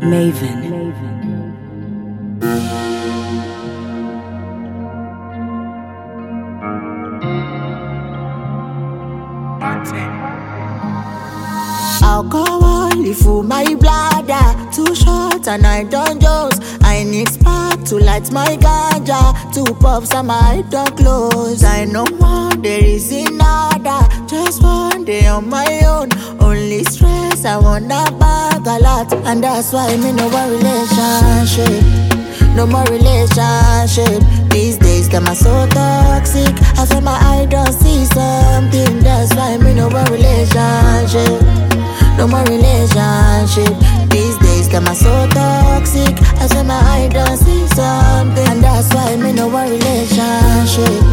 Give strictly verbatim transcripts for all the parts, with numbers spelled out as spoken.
Maven. Alcohol full my bladder, too short and I don't jones. I need spark to light my ganja, two puffs and my eye don't close. I know one there is another, just one day on my own. Only stress, I wanna bag a lot, and that's why me no more relationship. No more relationship. These days them are so toxic. I feel my eye don't see something. That's why me no more relationship. No more relationship. These days them are so toxic. I feel my eye don't see something. And that's why me no more relationship.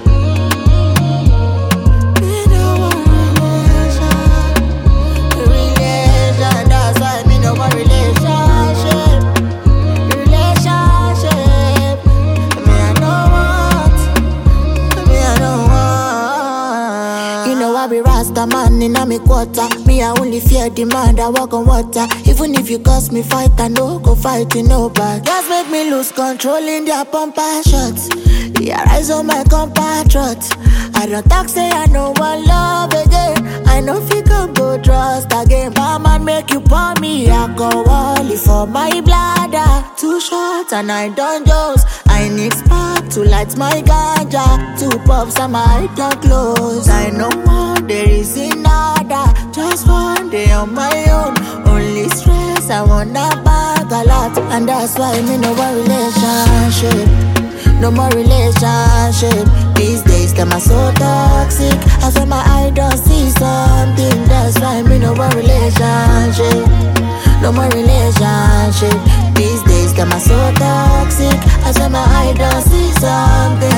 Me no more relation. Relation. That's why me no more relationship. Relationship. Me I know what. Me I know what. You know I be Rasta man in a me quarter. Me I only fear the man that walk on water. Even if you cause me fight, I no go fight you no back. Just make me lose control in their pumper shots. Yeah, rise on my compatriots. I don't talk say I no one love again. I know fi come go trust again. But man make you pour me alcohol for my bladder. Too short and I don't jones. I need spark to light my ganja. Two puffs and my eye don't close. I know one there is another, just one day on my own. Only stress, I wanna bag a lot, and that's why me no more relationship. No more relationship. These days them are so toxic. I feel my eye don't see something. That's why me no more relationship. No more relationship. These days them are so toxic. I feel my eye don't see something.